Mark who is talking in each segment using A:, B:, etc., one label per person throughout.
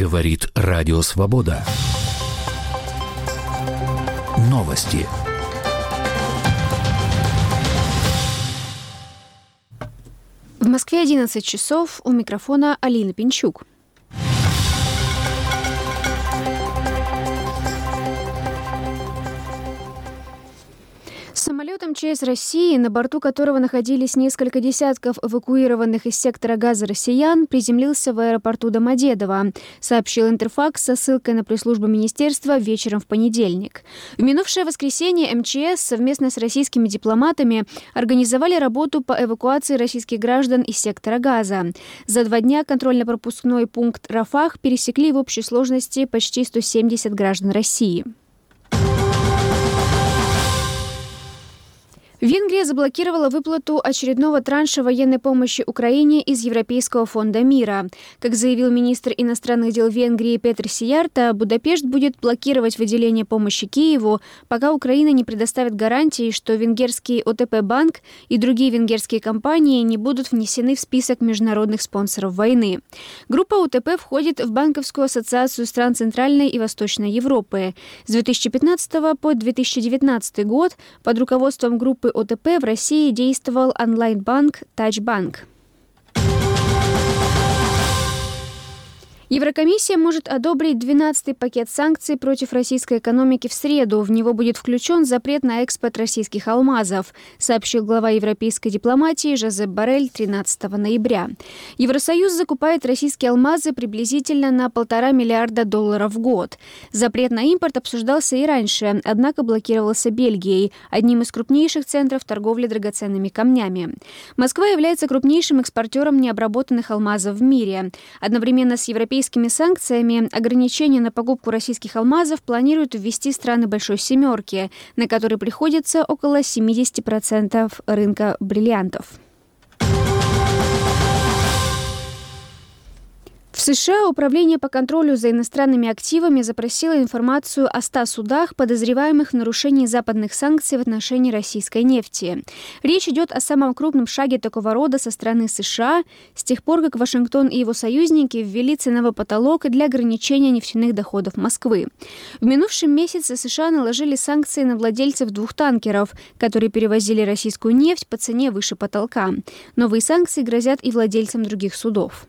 A: Говорит Радио Свобода. Новости.
B: В Москве 11 часов. У микрофона Алина Пинчук. Самолет МЧС России, на борту которого находились несколько десятков эвакуированных из сектора Газа россиян, приземлился в аэропорту Домодедово, сообщил Интерфакс со ссылкой на пресс-службу министерства вечером в понедельник. В минувшее воскресенье МЧС совместно с российскими дипломатами организовали работу по эвакуации российских граждан из сектора Газа. За 2 дня контрольно-пропускной пункт Рафах пересекли в общей сложности почти 170 граждан России. Венгрия заблокировала выплату очередного транша военной помощи Украине из Европейского фонда мира. Как заявил министр иностранных дел Венгрии Петр Сиярто, Будапешт будет блокировать выделение помощи Киеву, пока Украина не предоставит гарантии, что венгерский ОТП-банк и другие венгерские компании не будут внесены в список международных спонсоров войны. Группа ОТП входит в Банковскую ассоциацию стран Центральной и Восточной Европы. С 2015 по 2019 год под руководством группы ОТП в России действовал онлайн-банк «Тачбанк». Еврокомиссия может одобрить 12-й пакет санкций против российской экономики в среду. В него будет включен запрет на экспорт российских алмазов, сообщил глава европейской дипломатии Жозеп Боррель 13 ноября. Евросоюз закупает российские алмазы приблизительно на $1,5 миллиарда в год. Запрет на импорт обсуждался и раньше, однако блокировался Бельгией, одним из крупнейших центров торговли драгоценными камнями. Москва является крупнейшим экспортером необработанных алмазов в мире. Одновременно с европейскими санкциями ограничения на покупку российских алмазов планируют ввести страны Большой Семерки, на которые приходится около 70% рынка бриллиантов. В США Управление по контролю за иностранными активами запросило информацию о 100 судах, подозреваемых в нарушении западных санкций в отношении российской нефти. Речь идет о самом крупном шаге такого рода со стороны США с тех пор, как Вашингтон и его союзники ввели ценовой потолок для ограничения нефтяных доходов Москвы. В минувшем месяце США наложили санкции на владельцев 2 танкеров, которые перевозили российскую нефть по цене выше потолка. Новые санкции грозят и владельцам других судов.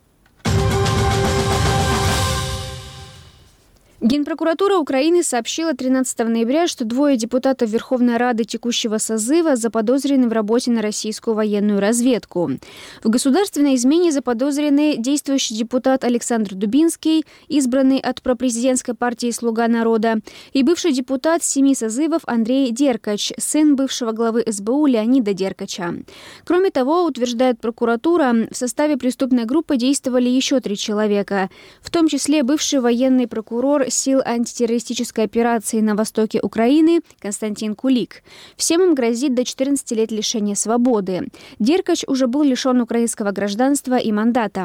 B: Генпрокуратура Украины сообщила 13 ноября, что 2 депутатов Верховной Рады текущего созыва заподозрены в работе на российскую военную разведку. В государственной измене заподозрены действующий депутат Александр Дубинский, избранный от пропрезидентской партии «Слуга народа», и бывший депутат 7 созывов Андрей Деркач, сын бывшего главы СБУ Леонида Деркача. Кроме того, утверждает прокуратура, в составе преступной группы действовали еще 3 человека, в том числе бывший военный прокурор сил антитеррористической операции на востоке Украины Константин Кулик. Всем им грозит до 14 лет лишения свободы. Деркач уже был лишен украинского гражданства и мандата.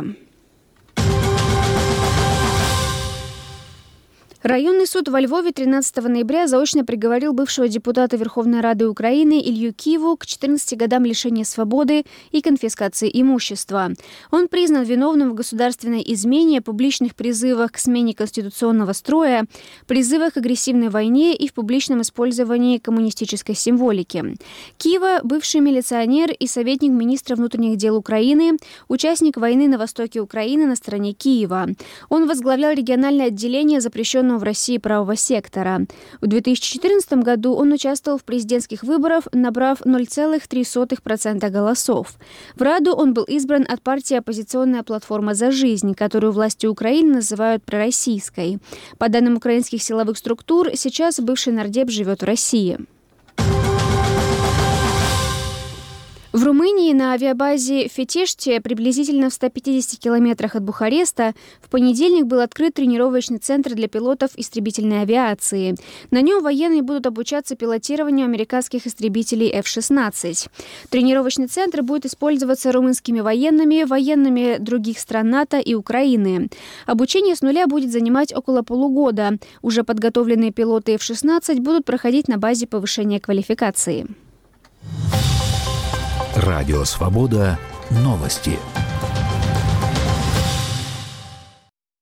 B: Районный суд во Львове 13 ноября заочно приговорил бывшего депутата Верховной Рады Украины Илью Киву к 14 годам лишения свободы и конфискации имущества. Он признан виновным в государственной измене, публичных призывах к смене конституционного строя, призывах к агрессивной войне и в публичном использовании коммунистической символики. Кива – бывший милиционер и советник министра внутренних дел Украины, участник войны на востоке Украины на стороне Киева. Он возглавлял региональное отделение запрещенного в России правого сектора. В 2014 году он участвовал в президентских выборах, набрав 0,03% голосов. В Раду он был избран от партии «Оппозиционная платформа за жизнь», которую власти Украины называют пророссийской. По данным украинских силовых структур, сейчас бывший нардеп живет в России. В Румынии на авиабазе Фетеште, приблизительно в 150 километрах от Бухареста, в понедельник был открыт тренировочный центр для пилотов истребительной авиации. На нем военные будут обучаться пилотированию американских истребителей F-16. Тренировочный центр будет использоваться румынскими военными других стран НАТО и Украины. Обучение с нуля будет занимать около полугода. Уже подготовленные пилоты F-16 будут проходить на базе повышения квалификации.
A: Радио Свобода. Новости.